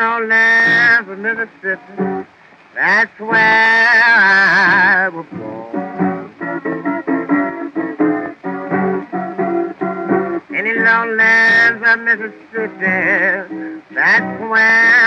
lowlands of Mississippi, that's where I was born. In the lowlands of Mississippi, that's where